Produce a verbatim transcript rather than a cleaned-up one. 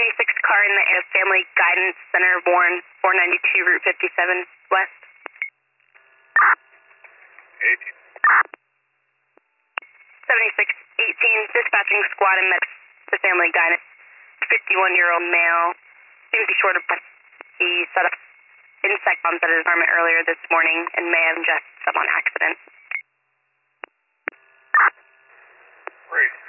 seventy-six car in the air, Family Guidance Center, Warren, four ninety-two, Route fifty-seven West. eighteen. seventy-six eighteen, dispatching squad and medics to Family Guidance. fifty-one-year-old male, seems to be short of breath. He set up insect bombs at his apartment earlier this morning and may have ingested some on accident. Great.